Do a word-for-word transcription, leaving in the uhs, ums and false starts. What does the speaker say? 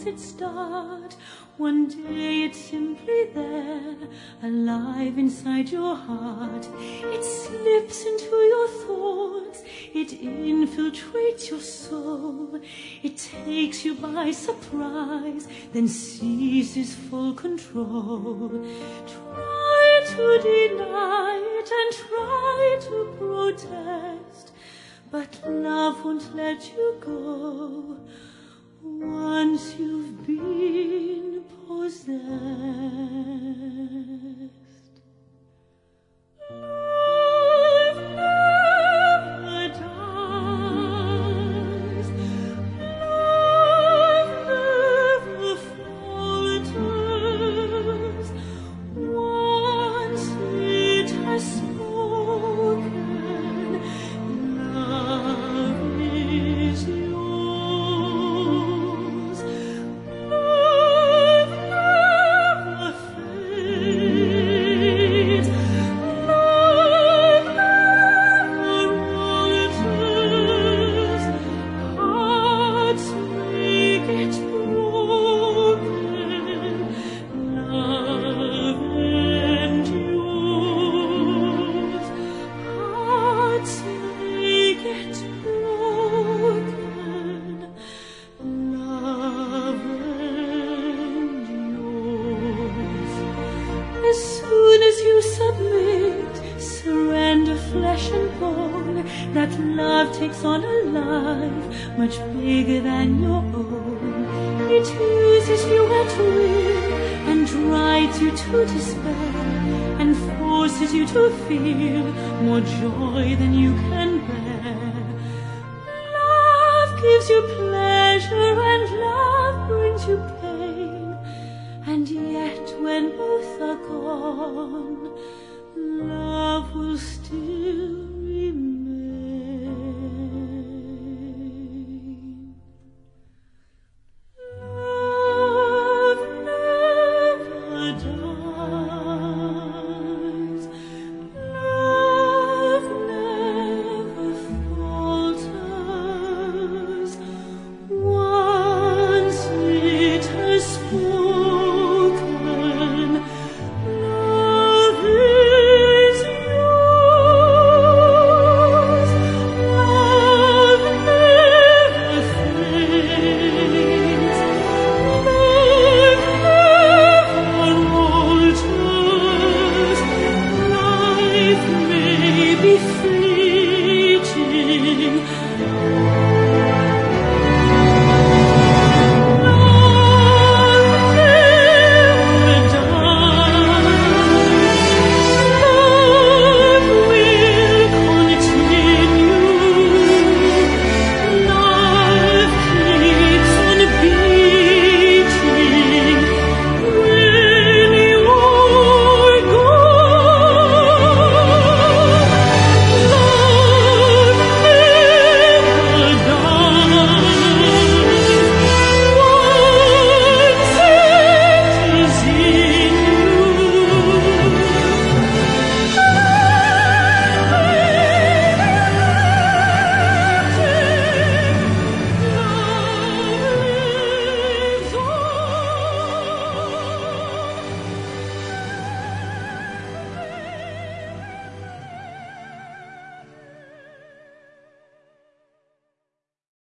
its start. One day it's simply there, alive inside your heart. It slips into your thoughts, it infiltrates your soul. It takes you by surprise, then seizes full control. Try to deny it and try to protest, but love won't let you go once you've been possessed. Love never dies. Love never falters. Once it has spoken, love is yours. Love never fades. Love never alters. Hearts may get broken. Love endures. Hearts may get broken. Love endures. As soon as you submit, surrender flesh and bone, that love takes on a life much bigger than your own. It uses you at will and drives you to despair and forces you to feel more joy than you can bear. Love gives you pleasure and love brings you pain, and yet when both are gone,